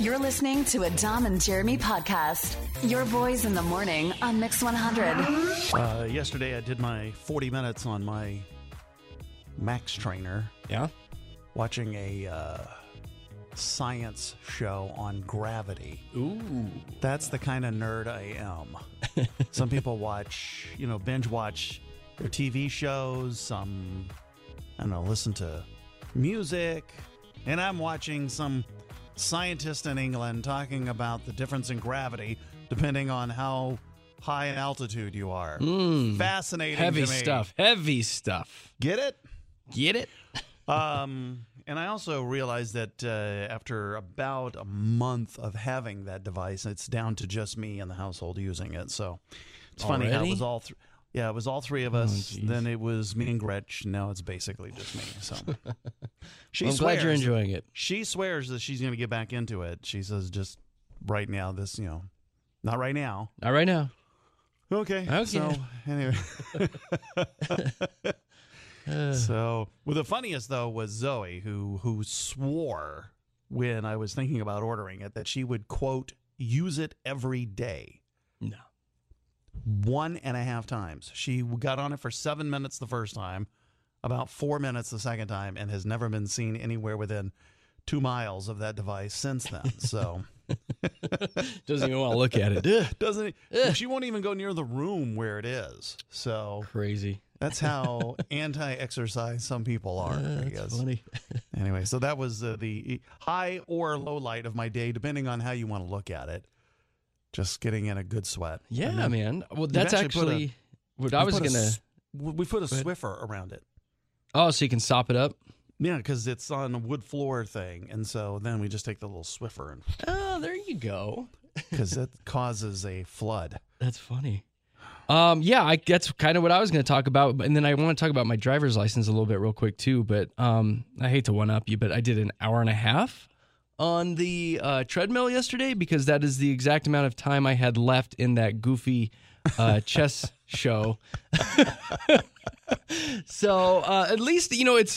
You're listening to a Dom and Jeremy podcast. Your boys in the morning on Mix 100. Yesterday, I did my 40 minutes on my Max Trainer. Yeah? Watching a science show on gravity. Ooh. That's the kind of nerd I am. Some people watch, binge watch their TV shows. Some, listen to music. And I'm watching some scientist in England talking about the difference in gravity depending on how high in altitude you are. Fascinating Heavy to me. stuff. Heavy stuff. Get it? Get it? And I also realized that after about a month of having that device, it's down to just me in the household using it. So it's funny how it was all it was all three of us. Then it was me and Gretch. Now it's basically just me. So I'm glad you're enjoying it. She swears that she's going to get back into it. She says just right now, not right now. Not right now. Okay. So anyway. So, the funniest, though, was Zoe, who swore when I was thinking about ordering it that she would, quote, use it every day. No. 1.5 times. She got on it for 7 minutes the first time, about 4 minutes the second time, and has never been seen anywhere within 2 miles of that device since then. So Doesn't even want to look at it. Doesn't she won't even go near the room where it is. So crazy. That's how anti-exercise some people are, I guess. That's funny. Anyway, so that was the high or low light of my day, depending on how you want to look at it. Just getting in a good sweat. Yeah, man. Well, that's actually what I was going to... We put a Swiffer around it. Oh, so you can sop it up? Yeah, because it's on a wood floor thing. And so then we just take the little Swiffer and... Oh, there you go. Because it causes a flood. That's funny. That's kind of what I was going to talk about. And then I want to talk about my driver's license a little bit real quick, too. But I hate to one-up you, but I did an hour and a half on the treadmill yesterday because that is the exact amount of time I had left in that goofy chess show. So at least,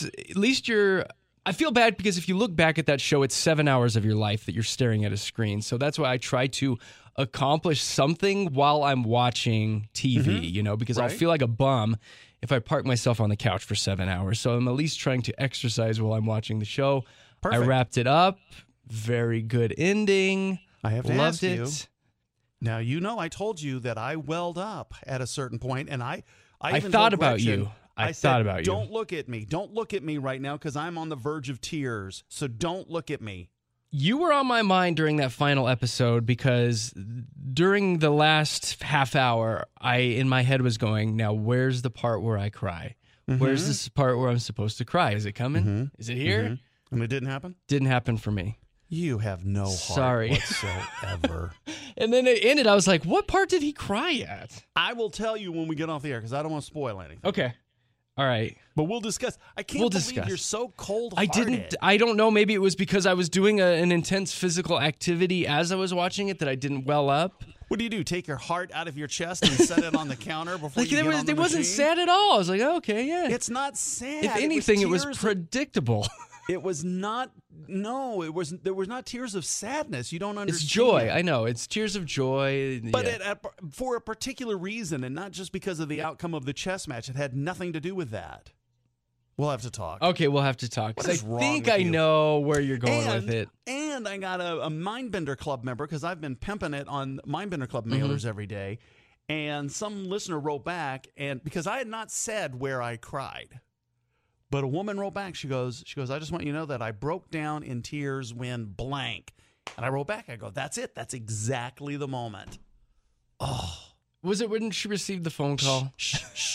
I feel bad because if you look back at that show, it's 7 hours of your life that you're staring at a screen. So that's why I try to accomplish something while I'm watching TV, because I'll feel like a bum if I park myself on the couch for 7 hours. So I'm at least trying to exercise while I'm watching the show. Perfect. I wrapped it up. Very good ending. I have to Loved ask it. you. Now, I told you that I welled up at a certain point, and I even thought told about Gretchen, you. I said, thought about you. Don't look at me. Don't look at me right now because I'm on the verge of tears. So don't look at me. You were on my mind during that final episode because during the last half hour, in my head was going, now where's the part where I cry? Where's this part where I'm supposed to cry? Is it coming? Is it here? And it didn't happen? Didn't happen for me. You have no heart whatsoever. And then it ended. I was like, what part did he cry at? I will tell you when we get off the air because I don't want to spoil anything. Okay. All right. But we'll discuss. I can't believe you're so cold-hearted. I don't know. Maybe it was because I was doing an intense physical activity as I was watching it that I didn't well up. What do? Take your heart out of your chest and set it on the counter before you get on the machine? It wasn't sad at all. I was like, okay, yeah. It's not sad. If anything, it was predictable. It was not. No, it was. There was not tears of sadness. You don't understand. It's joy. I know. It's tears of joy. But for a particular reason, and not just because of the outcome of the chess match. It had nothing to do with that. We'll have to talk. Okay, we'll have to talk. What is wrong think with I you? know where you're going with it. And I got a Mindbender Club member because I've been pimping it on Mindbender Club mailers every day. And some listener wrote back, and because I had not said where I cried. But a woman wrote back. She goes, I just want you to know that I broke down in tears when blank. And I wrote back. I go, that's it. That's exactly the moment. Oh. Was it when she received the phone call? Shh.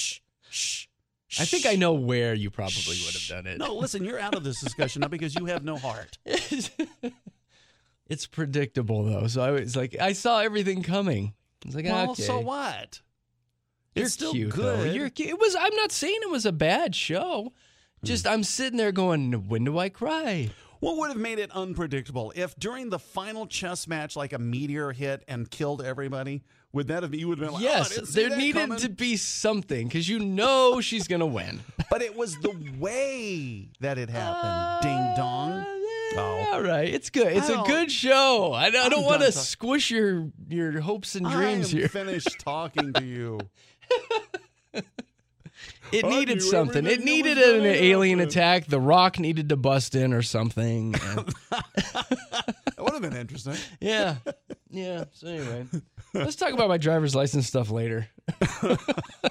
I think I know where you probably would have done it. No, listen, you're out of this discussion now because you have no heart. It's predictable, though. So I was like, I saw everything coming. I was like, well, okay. so what? You're it's still cute, good. though. You're cute. I'm not saying it was a bad show. Just I'm sitting there going, when do I cry? What would have made it unpredictable if during the final chess match, like a meteor hit and killed everybody? Would that have? You would have been like, yes, oh, I didn't see there that needed coming. to be something because she's gonna win. But it was the way that it happened. Ding dong. All right, it's good. It's a good show. I don't want to squish your hopes and dreams here. Finished talking to you. It needed something. It needed an alien attack. The Rock needed to bust in or something. That would have been interesting. Yeah. So anyway, let's talk about my driver's license stuff later.